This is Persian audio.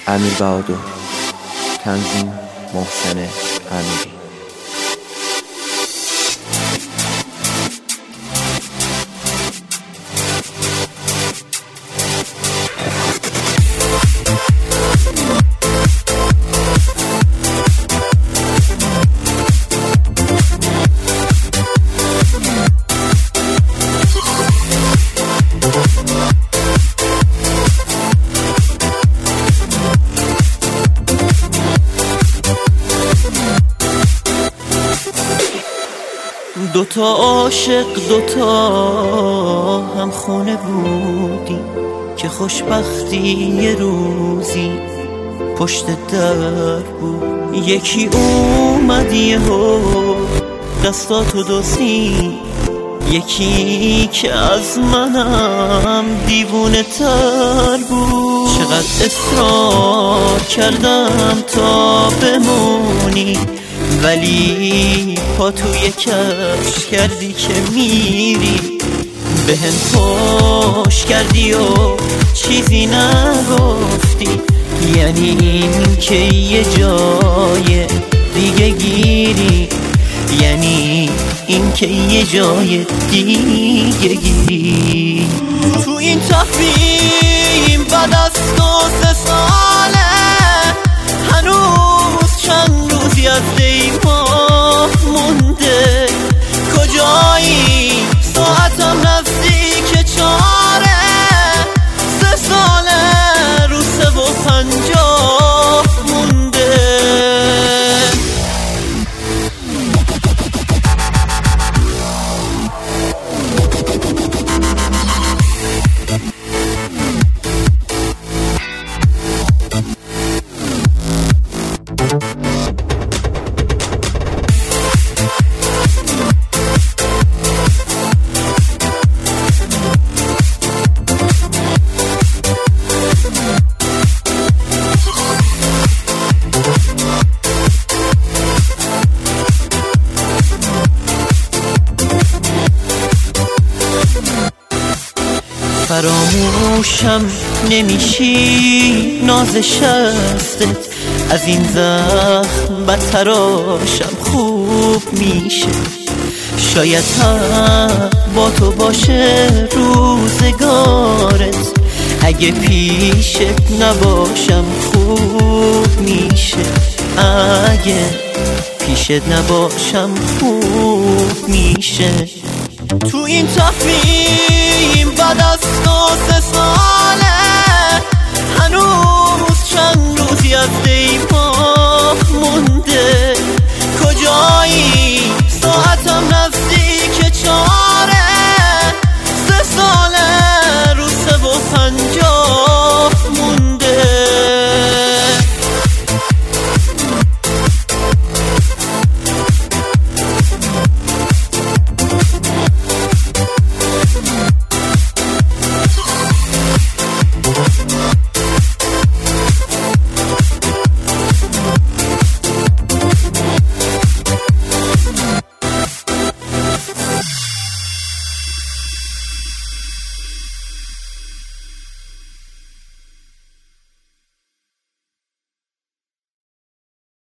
امیر بهادر، تنظیم محسن امیری. دوتا عاشق دوتا هم خونه بودیم که خوشبختی یه روزی پشت در بود. یکی اومد یهو دستاتو دزدید، یکی که از منم دیوونه تر بود. چقدر اصرار کردم تا بمونی، ولی پا توی کفش کردی که میری. به هم پشت کردی و چیزی نگفتی، یعنی این که یه جای دیگه گیری، یعنی این که یه جای دیگه گیری. تو این تفهیم بعد از 2-3 ساله هنوز چند روزی از دیماه مونده. کجایی؟ ساعتم نزدیک 4، 3 ساله رو 3:50 مونده. فراموشم نمیشی ناز شستت، از این زخم بدتراشم خوب میشه. شاید هم با تو باشه روزگارت، اگه پیشت نباشم خوب میشه. اگه پیشت نباشم خوب میشه. تو این تفهیم بعد از 2-3 سال